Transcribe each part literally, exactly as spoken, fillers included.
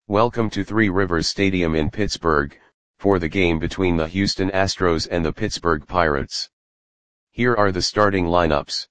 Welcome to Three Rivers Stadium in Pittsburgh, for the game between the Houston Astros and the Pittsburgh Pirates. Here are the starting lineups.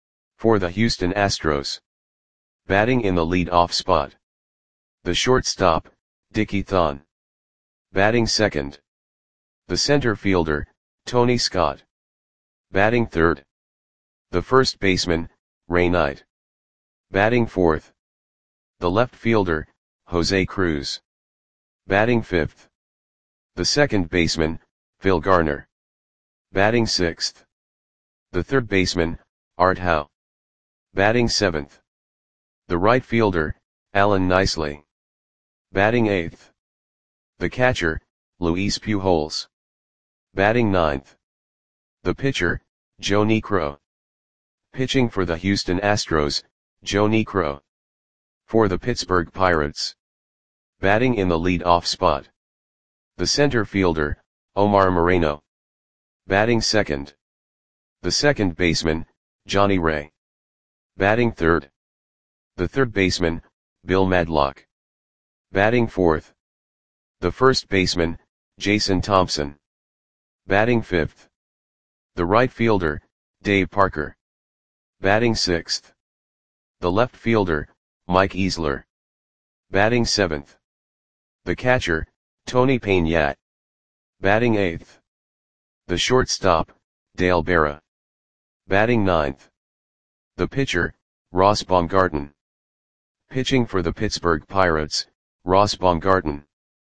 For the Houston Astros. Batting in the lead-off spot. The shortstop, Dickie Thon. Batting second. The center fielder, Tony Scott. Batting third. The first baseman, Ray Knight. Batting fourth. The left fielder, Jose Cruz. Batting fifth. The second baseman, Phil Garner. Batting sixth. The third baseman, Art Howe. Batting seventh. The right fielder, Alan Nicely. Batting eighth. The catcher, Luis Pujols. Batting ninth. The pitcher, Joe Niekro. Pitching for the Houston Astros, Joe Niekro. For the Pittsburgh Pirates. Batting in the lead-off spot. The center fielder, Omar Moreno. Batting second. The second baseman, Johnny Ray. Batting third. The third baseman, Bill Madlock. Batting fourth. The first baseman, Jason Thompson. Batting fifth. The right fielder, Dave Parker. Batting sixth. The left fielder, Mike Easler. Batting seventh. The catcher, Tony Peña. Batting eighth. The shortstop, Dale Berra. Batting ninth. The pitcher, Ross Baumgarten. Pitching for the Pittsburgh Pirates, Ross Baumgarten.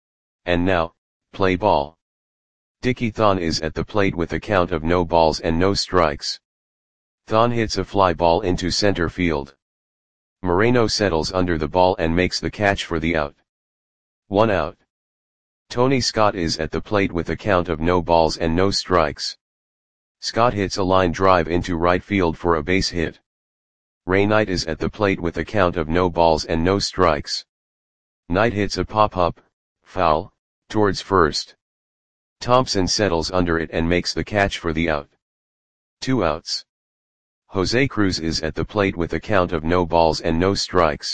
And now, play ball. Dickie Thon is at the plate with a count of no balls and no strikes. Thon hits a fly ball into center field. Moreno settles under the ball and makes the catch for the out. One out. Tony Scott is at the plate with a count of no balls and no strikes. Scott hits a line drive into right field for a base hit. Ray Knight is at the plate with a count of no balls and no strikes. Knight hits a pop-up, foul, towards first. Thompson settles under it and makes the catch for the out. Two outs. Jose Cruz is at the plate with a count of no balls and no strikes.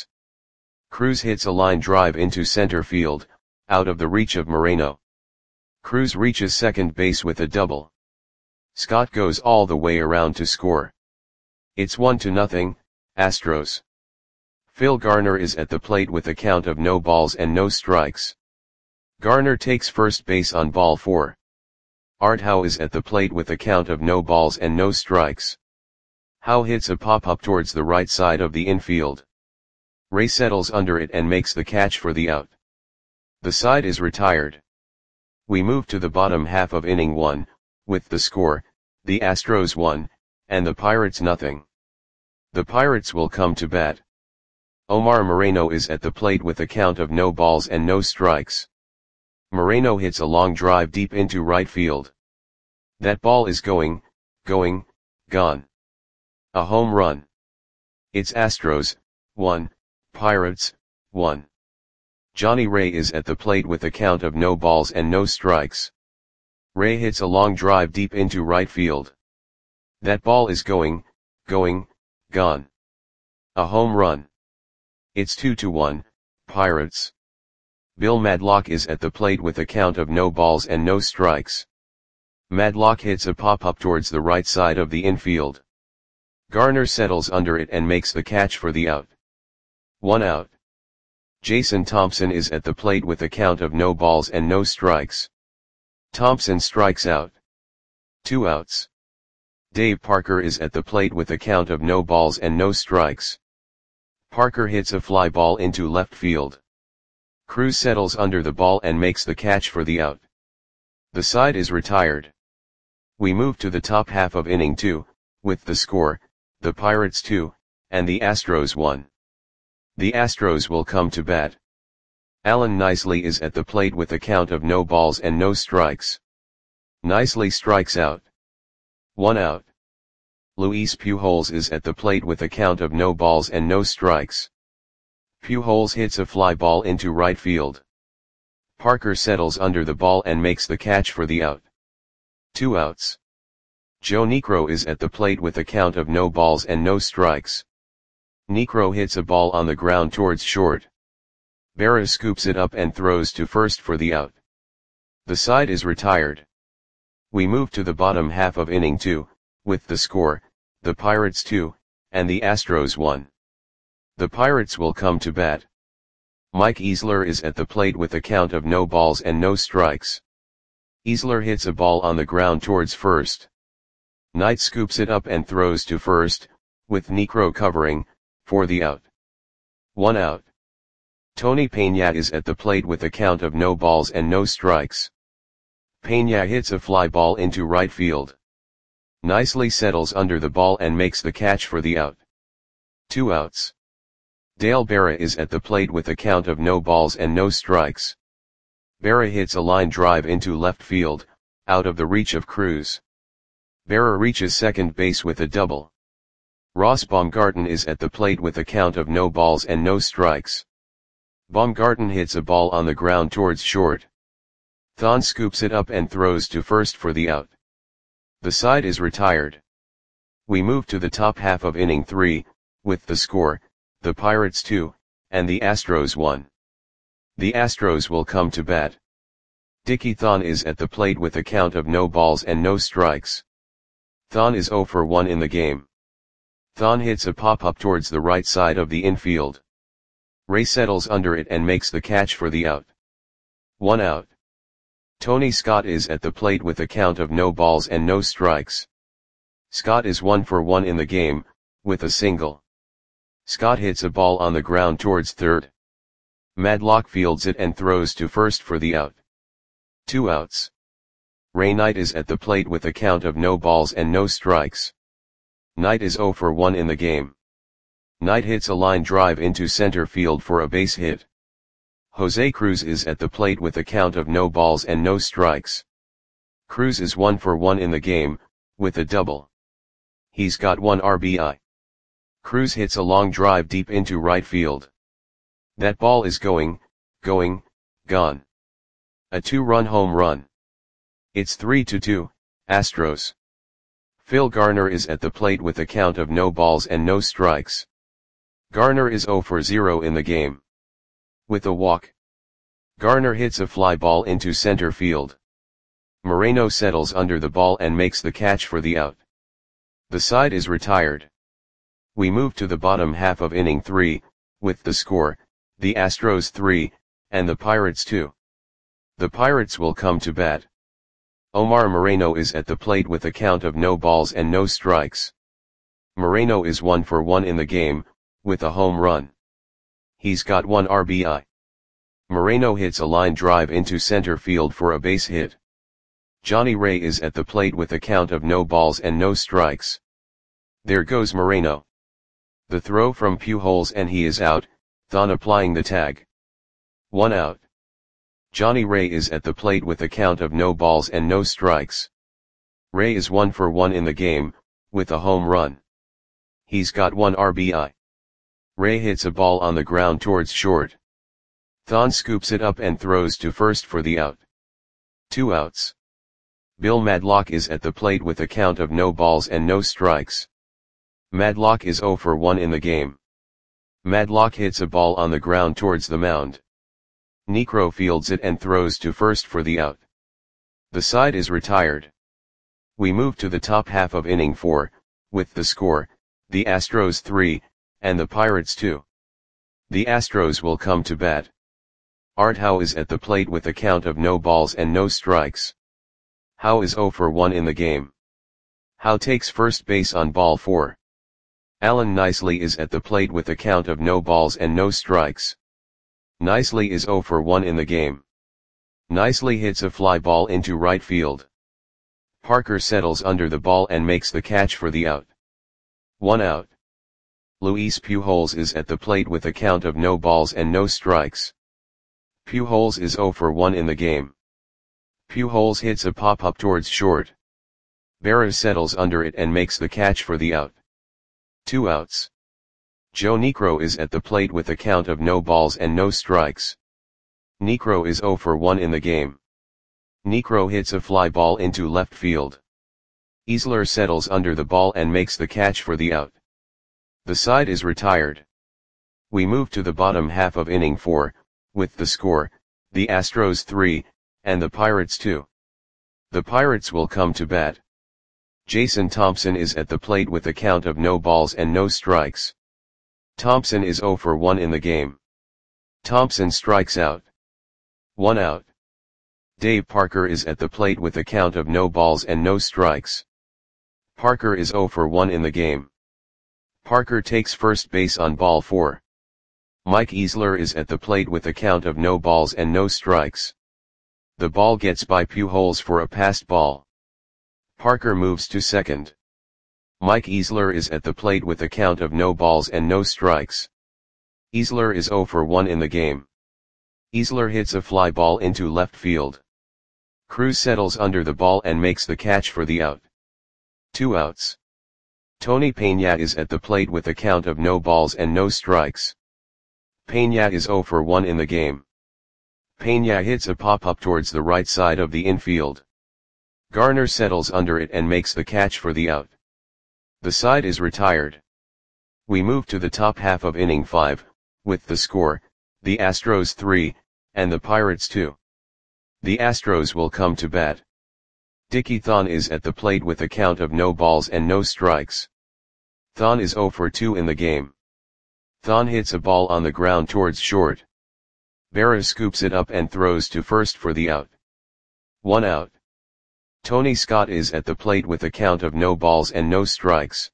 Cruz hits a line drive into center field, out of the reach of Moreno. Cruz reaches second base with a double. Scott goes all the way around to score. It's one to nothing, Astros. Phil Garner is at the plate with a count of no balls and no strikes. Garner takes first base on ball four. Art Howe is at the plate with a count of no balls and no strikes. Howe hits a pop-up towards the right side of the infield. Ray settles under it and makes the catch for the out. The side is retired. We move to the bottom half of inning one, with the score, the Astros one, and the Pirates nothing. The Pirates will come to bat. Omar Moreno is at the plate with a count of no balls and no strikes. Moreno hits a long drive deep into right field. That ball is going, going, gone. A home run. It's Astros, one, Pirates, one. Johnny Ray is at the plate with a count of no balls and no strikes. Ray hits a long drive deep into right field. That ball is going, going, gone. A home run. It's two to one, Pirates. Bill Madlock is at the plate with a count of no balls and no strikes. Madlock hits a pop-up towards the right side of the infield. Garner settles under it and makes the catch for the out. One out. Jason Thompson is at the plate with a count of no balls and no strikes. Thompson strikes out. Two outs. Dave Parker is at the plate with a count of no balls and no strikes. Parker hits a fly ball into left field. Cruz settles under the ball and makes the catch for the out. The side is retired. We move to the top half of inning two, with the score, the Pirates two, and the Astros one. The Astros will come to bat. Alan Nicely is at the plate with a count of no balls and no strikes. Nicely strikes out. One out. Luis Pujols is at the plate with a count of no balls and no strikes. Pujols hits a fly ball into right field. Parker settles under the ball and makes the catch for the out. Two outs. Joe Niekro is at the plate with a count of no balls and no strikes. Niekro hits a ball on the ground towards short. Berra scoops it up and throws to first for the out. The side is retired. We move to the bottom half of inning two, with the score, the Pirates two, and the Astros one. The Pirates will come to bat. Mike Easler is at the plate with a count of no balls and no strikes. Easler hits a ball on the ground towards first. Knight scoops it up and throws to first, with Niekro covering, for the out. One out. Tony Peña is at the plate with a count of no balls and no strikes. Peña hits a fly ball into right field. Nicely settles under the ball and makes the catch for the out. Two outs. Dale Berra is at the plate with a count of no balls and no strikes. Berra hits a line drive into left field, out of the reach of Cruz. Berra reaches second base with a double. Ross Baumgarten is at the plate with a count of no balls and no strikes. Baumgarten hits a ball on the ground towards short. Thon scoops it up and throws to first for the out. The side is retired. We move to the top half of inning three, with the score, the Pirates two, and the Astros one. The Astros will come to bat. Dickie Thon is at the plate with a count of no balls and no strikes. Thon is oh for one in the game. Thon hits a pop-up towards the right side of the infield. Ray settles under it and makes the catch for the out. One out. Tony Scott is at the plate with a count of no balls and no strikes. Scott is one for one in the game, with a single. Scott hits a ball on the ground towards third. Madlock fields it and throws to first for the out. Two outs. Ray Knight is at the plate with a count of no balls and no strikes. Knight is oh for one in the game. Knight hits a line drive into center field for a base hit. Jose Cruz is at the plate with a count of no balls and no strikes. Cruz is one for one in the game, with a double. He's got one R B I. Cruz hits a long drive deep into right field. That ball is going, going, gone. A two-run home run. It's three to two, Astros. Phil Garner is at the plate with a count of no balls and no strikes. Garner is oh for zero in the game. With a walk. Garner hits a fly ball into center field. Moreno settles under the ball and makes the catch for the out. The side is retired. We move to the bottom half of inning three, with the score, the Astros three, and the Pirates two. The Pirates will come to bat. Omar Moreno is at the plate with a count of no balls and no strikes. Moreno is one for one in the game, with a home run. He's got one R B I. Moreno hits a line drive into center field for a base hit. Johnny Ray is at the plate with a count of no balls and no strikes. There goes Moreno. The throw from Pujols and he is out, Thon applying the tag. One out. Johnny Ray is at the plate with a count of no balls and no strikes. Ray is one for one in the game, with a home run. He's got one R B I. Ray hits a ball on the ground towards short. Thon scoops it up and throws to first for the out. Two outs. Bill Madlock is at the plate with a count of no balls and no strikes. Madlock is oh for one in the game. Madlock hits a ball on the ground towards the mound. Niekro fields it and throws to first for the out. The side is retired. We move to the top half of inning four, with the score, the Astros three, and the Pirates two. The Astros will come to bat. Art Howe is at the plate with a count of no balls and no strikes. Howe is oh for one in the game. Howe takes first base on ball four. Alan Nicely is at the plate with a count of no balls and no strikes. Nicely is oh for one in the game. Nicely hits a fly ball into right field. Parker settles under the ball and makes the catch for the out. One out. Luis Pujols is at the plate with a count of no balls and no strikes. Pujols is oh for one in the game. Pujols hits a pop-up towards short. Berra settles under it and makes the catch for the out. Two outs. Joe Niekro is at the plate with a count of no balls and no strikes. Niekro is oh for one in the game. Niekro hits a fly ball into left field. Easler settles under the ball and makes the catch for the out. The side is retired. We move to the bottom half of inning four, with the score, the Astros three, and the Pirates two. The Pirates will come to bat. Jason Thompson is at the plate with a count of no balls and no strikes. Thompson is oh for one in the game. Thompson strikes out. One out. Dave Parker is at the plate with a count of no balls and no strikes. Parker is oh for one in the game. Parker takes first base on ball four. Mike Easler is at the plate with a count of no balls and no strikes. The ball gets by Pujols for a passed ball. Parker moves to second. Mike Easler is at the plate with a count of no balls and no strikes. Easler is oh for one in the game. Easler hits a fly ball into left field. Cruz settles under the ball and makes the catch for the out. Two outs. Tony Peña is at the plate with a count of no balls and no strikes. Peña is oh for one in the game. Peña hits a pop-up towards the right side of the infield. Garner settles under it and makes the catch for the out. The side is retired. We move to the top half of inning five, with the score, the Astros three, and the Pirates two. The Astros will come to bat. Dickie Thon is at the plate with a count of no balls and no strikes. Thon is oh for two in the game. Thon hits a ball on the ground towards short. Berra scoops it up and throws to first for the out. One out. Tony Scott is at the plate with a count of no balls and no strikes.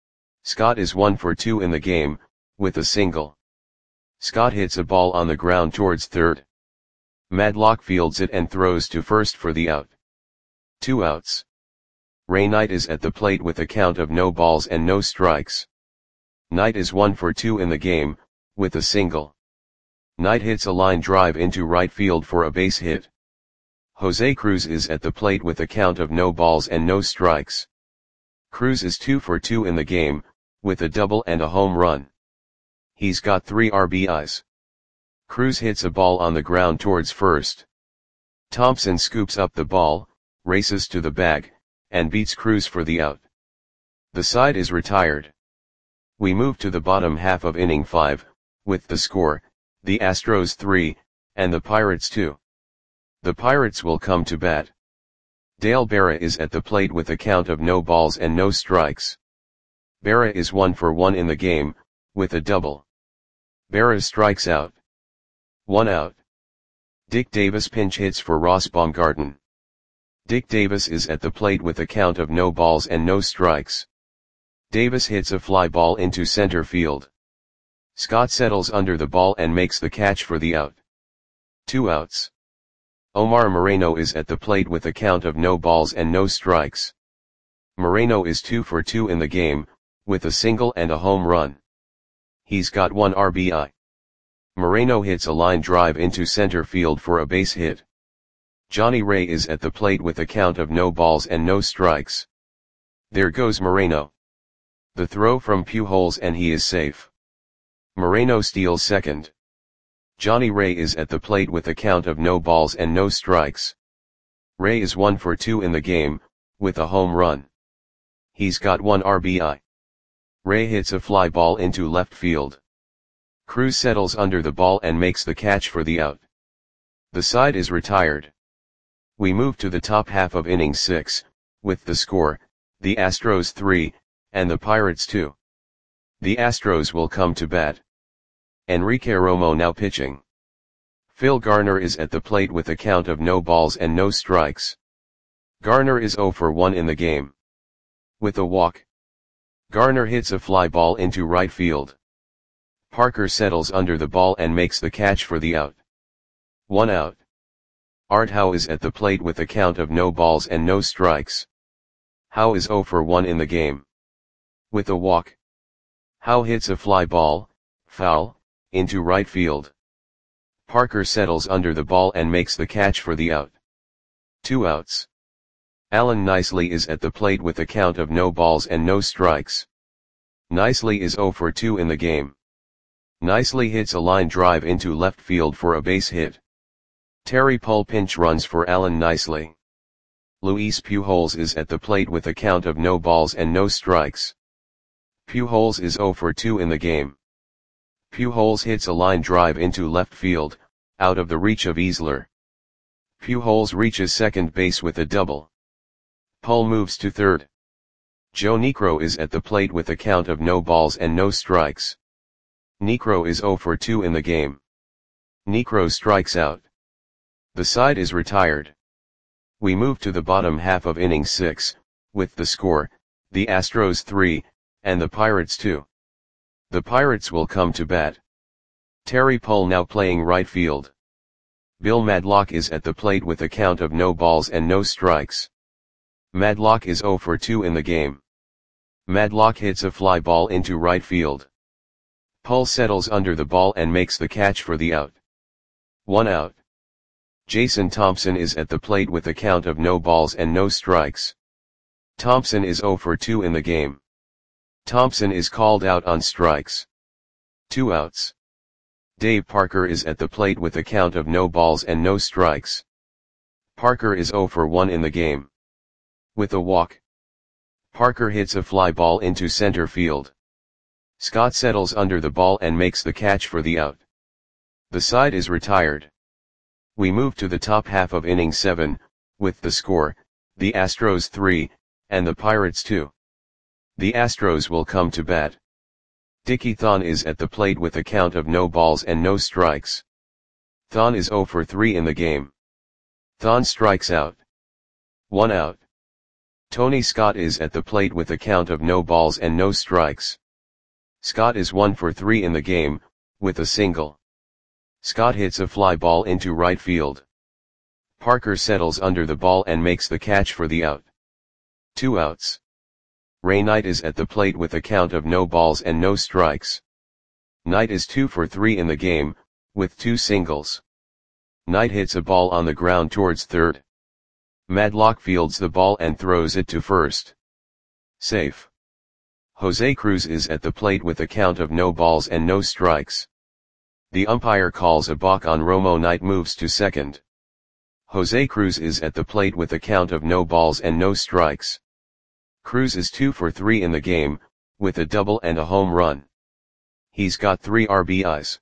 Scott is one for two in the game, with a single. Scott hits a ball on the ground towards third. Madlock fields it and throws to first for the out. Two outs. Ray Knight is at the plate with a count of no balls and no strikes. Knight is one for two in the game, with a single. Knight hits a line drive into right field for a base hit. Jose Cruz is at the plate with a count of no balls and no strikes. Cruz is two for two in the game, with a double and a home run. He's got three R B Is. Cruz hits a ball on the ground towards first. Thompson scoops up the ball, races to the bag, and beats Cruz for the out. The side is retired. We move to the bottom half of inning five, with the score, the Astros three, and the Pirates two. The Pirates will come to bat. Dale Berra is at the plate with a count of no balls and no strikes. Berra is one for one in the game, with a double. Berra strikes out. One out. Dick Davis pinch hits for Ross Baumgarten. Dick Davis is at the plate with a count of no balls and no strikes. Davis hits a fly ball into center field. Scott settles under the ball and makes the catch for the out. Two outs. Omar Moreno is at the plate with a count of no balls and no strikes. Moreno is two for two in the game, with a single and a home run. He's got one R B I. Moreno hits a line drive into center field for a base hit. Johnny Ray is at the plate with a count of no balls and no strikes. There goes Moreno. The throw from Pujols and he is safe. Moreno steals second. Johnny Ray is at the plate with a count of no balls and no strikes. Ray is one for two in the game, with a home run. He's got one R B I. Ray hits a fly ball into left field. Cruz settles under the ball and makes the catch for the out. The side is retired. We move to the top half of inning six, with the score, the Astros three, and the Pirates two. The Astros will come to bat. Enrique Romo now pitching. Phil Garner is at the plate with a count of no balls and no strikes. Garner is oh for one in the game. With a walk. Garner hits a fly ball into right field. Parker settles under the ball and makes the catch for the out. One out. Art Howe is at the plate with a count of no balls and no strikes. Howe is oh for one in the game. With a walk. Howe hits a fly ball, foul, into right field. Parker settles under the ball and makes the catch for the out. Two outs. Alan Nicely is at the plate with a count of no balls and no strikes. Nicely is oh for two in the game. Nicely hits a line drive into left field for a base hit. Terry Pull pinch runs for Alan Nicely. Luis Pujols is at the plate with a count of no balls and no strikes. Pujols is oh for two in the game. Pujols hits a line drive into left field, out of the reach of Easler. Pujols reaches second base with a double. Pull moves to third. Joe Niekro is at the plate with a count of no balls and no strikes. Niekro is oh for two in the game. Niekro strikes out. The side is retired. We move to the bottom half of inning six, with the score, the Astros three, and the Pirates two. The Pirates will come to bat. Terry Pull now playing right field. Bill Madlock is at the plate with a count of no balls and no strikes. Madlock is oh for two in the game. Madlock hits a fly ball into right field. Pull settles under the ball and makes the catch for the out. One out. Jason Thompson is at the plate with a count of no balls and no strikes. Thompson is oh for two in the game. Thompson is called out on strikes. Two outs. Dave Parker is at the plate with a count of no balls and no strikes. Parker is oh for one in the game. With a walk. Parker hits a fly ball into center field. Scott settles under the ball and makes the catch for the out. The side is retired. We move to the top half of inning seven, with the score, the Astros three, and the Pirates two. The Astros will come to bat. Dickie Thon is at the plate with a count of no balls and no strikes. Thon is oh for three in the game. Thon strikes out. One out. Tony Scott is at the plate with a count of no balls and no strikes. Scott is one for three in the game, with a single. Scott hits a fly ball into right field. Parker settles under the ball and makes the catch for the out. Two outs. Ray Knight is at the plate with a count of no balls and no strikes. Knight is two for three in the game, with two singles. Knight hits a ball on the ground towards third. Madlock fields the ball and throws it to first. Safe. Jose Cruz is at the plate with a count of no balls and no strikes. The umpire calls a balk on Romo. Knight moves to second. Jose Cruz is at the plate with a count of no balls and no strikes. Cruz is two for three in the game, with a double and a home run. He's got three R B Is.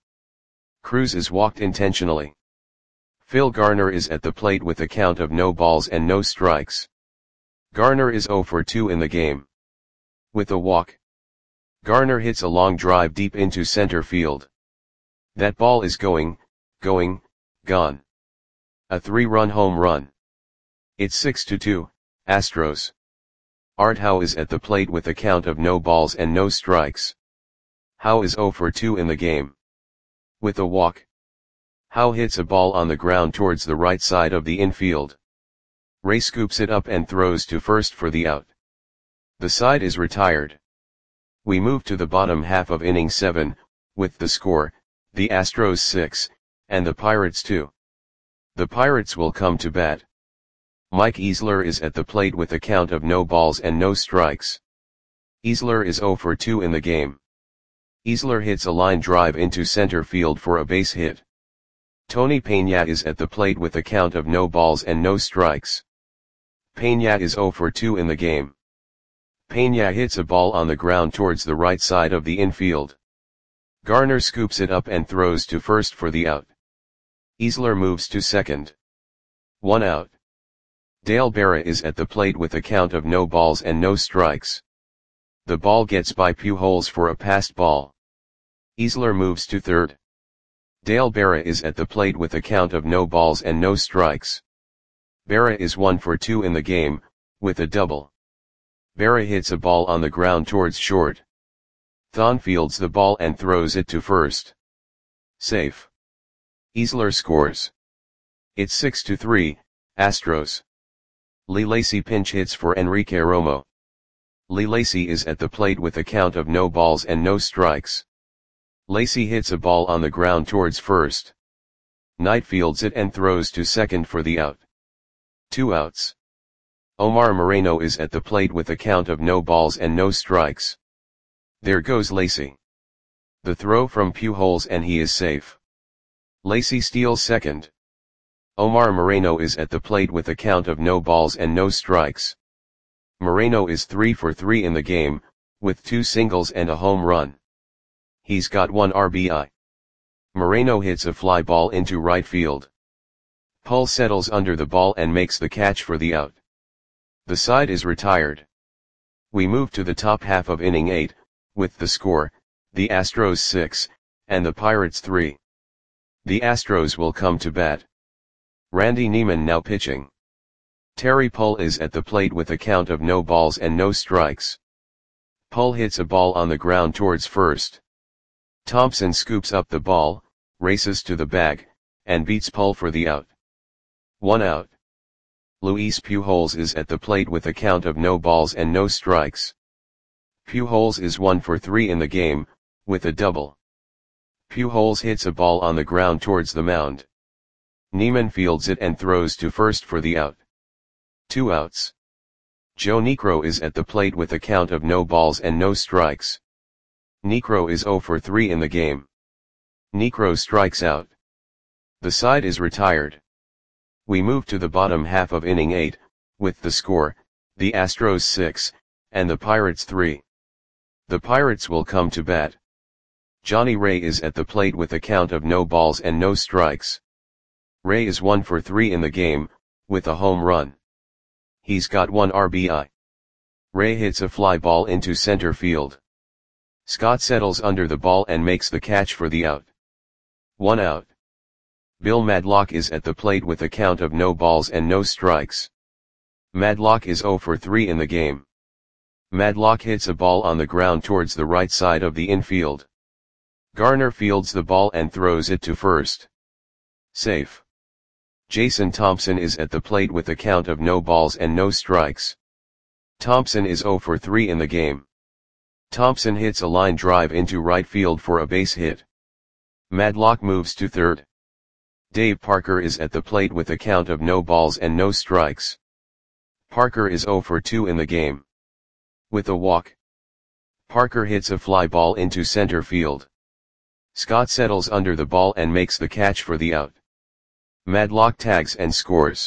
Cruz is walked intentionally. Phil Garner is at the plate with a count of no balls and no strikes. Garner is oh for two in the game. With a walk. Garner hits a long drive deep into center field. That ball is going, going, gone. A three-run home run. It's six to two, Astros. Art Howe is at the plate with a count of no balls and no strikes. Howe is oh for two in the game. With a walk. Howe hits a ball on the ground towards the right side of the infield. Ray scoops it up and throws to first for the out. The side is retired. We move to the bottom half of inning seven, with the score, the Astros six, and the Pirates two. The Pirates will come to bat. Mike Easler is at the plate with a count of no balls and no strikes. Easler is oh for two in the game. Easler hits a line drive into center field for a base hit. Tony Peña is at the plate with a count of no balls and no strikes. Peña is oh for two in the game. Peña hits a ball on the ground towards the right side of the infield. Garner scoops it up and throws to first for the out. Easler moves to second. One out. Dale Berra is at the plate with a count of no balls and no strikes. The ball gets by Pujols for a passed ball. Easler moves to third. Dale Berra is at the plate with a count of no balls and no strikes. Berra is one for two in the game, with a double. Berra hits a ball on the ground towards short. Thon fields the ball and throws it to first. Safe. Easler scores. It's six to three, Astros. Lee Lacy pinch hits for Enrique Romo. Lee Lacy is at the plate with a count of no balls and no strikes. Lacy hits a ball on the ground towards first. Knight fields it and throws to second for the out. Two outs. Omar Moreno is at the plate with a count of no balls and no strikes. There goes Lacy. The throw from Pujols and he is safe. Lacy steals second. Omar Moreno is at the plate with a count of no balls and no strikes. Moreno is three for three in the game, with two singles and a home run. He's got one R B I. Moreno hits a fly ball into right field. Pull settles under the ball and makes the catch for the out. The side is retired. We move to the top half of inning eight, with the score, the Astros six, and the Pirates three. The Astros will come to bat. Randy Neiman now pitching. Terry Pull is at the plate with a count of no balls and no strikes. Pull hits a ball on the ground towards first. Thompson scoops up the ball, races to the bag, and beats Pull for the out. One out. Luis Pujols is at the plate with a count of no balls and no strikes. Pujols is one for three in the game, with a double. Pujols hits a ball on the ground towards the mound. Neiman fields it and throws to first for the out. Two outs. Joe Niekro is at the plate with a count of no balls and no strikes. Niekro is zero for three in the game. Niekro strikes out. The side is retired. We move to the bottom half of inning eight, with the score, the Astros six, and the Pirates three. The Pirates will come to bat. Johnny Ray is at the plate with a count of no balls and no strikes. Ray is one for three in the game, with a home run. He's got one R B I. Ray hits a fly ball into center field. Scott settles under the ball and makes the catch for the out. One out. Bill Madlock is at the plate with a count of no balls and no strikes. Madlock is zero for three in the game. Madlock hits a ball on the ground towards the right side of the infield. Garner fields the ball and throws it to first. Safe. Jason Thompson is at the plate with a count of no balls and no strikes. Thompson is zero for three in the game. Thompson hits a line drive into right field for a base hit. Madlock moves to third. Dave Parker is at the plate with a count of no balls and no strikes. Parker is zero for two in the game. With a walk. Parker hits a fly ball into center field. Scott settles under the ball and makes the catch for the out. Madlock tags and scores.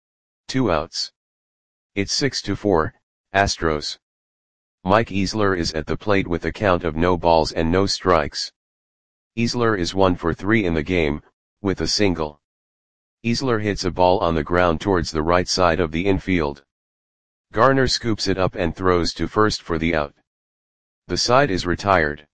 Two outs. It's six to four, Astros. Mike Easler is at the plate with a count of no balls and no strikes. Easler is one for three in the game, with a single. Easler hits a ball on the ground towards the right side of the infield. Garner scoops it up and throws to first for the out. The side is retired.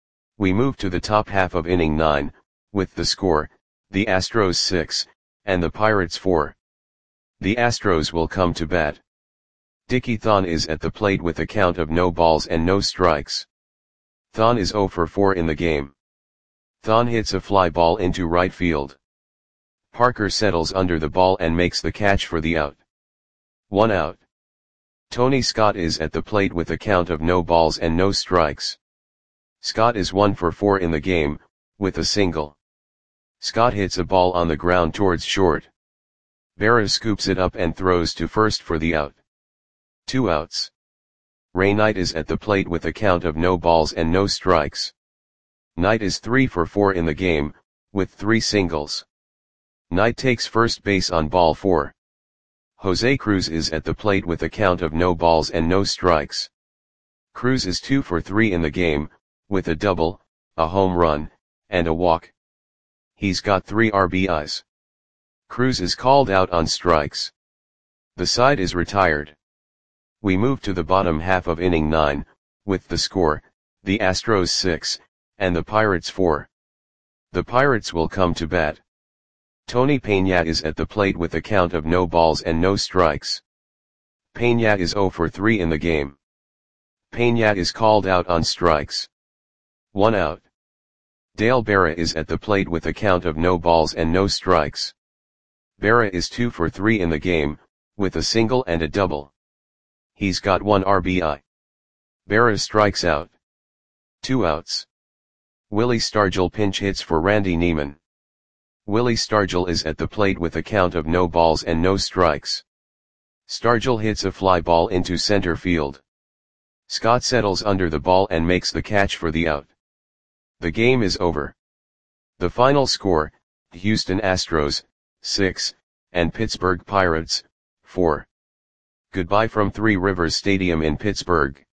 We move to the top half of inning nine, with the score, the Astros six, and the Pirates four. The Astros will come to bat. Dickie Thon is at the plate with a count of no balls and no strikes. Thon is zero for four in the game. Thon hits a fly ball into right field. Parker settles under the ball and makes the catch for the out. One out. Tony Scott is at the plate with a count of no balls and no strikes. Scott is one for four in the game, with a single. Scott hits a ball on the ground towards short. Berra scoops it up and throws to first for the out. Two outs. Ray Knight is at the plate with a count of no balls and no strikes. Knight is three for four in the game, with three singles. Knight takes first base on ball four. Jose Cruz is at the plate with a count of no balls and no strikes. Cruz is two for three in the game, with a double, a home run, and a walk. He's got three R B Is. Cruz is called out on strikes. The side is retired. We move to the bottom half of inning nine, with the score, the Astros six, and the Pirates four. The Pirates will come to bat. Tony Peña is at the plate with a count of no balls and no strikes. Peña is zero for three in the game. Peña is called out on strikes. One out. Dale Berra is at the plate with a count of no balls and no strikes. Berra is two for three in the game, with a single and a double. He's got one R B I. Berra strikes out. Two outs. Willie Stargell pinch hits for Randy Neiman. Willie Stargell is at the plate with a count of no balls and no strikes. Stargell hits a fly ball into center field. Scott settles under the ball and makes the catch for the out. The game is over. The final score, Houston Astros, six, and Pittsburgh Pirates, four. Goodbye from Three Rivers Stadium in Pittsburgh.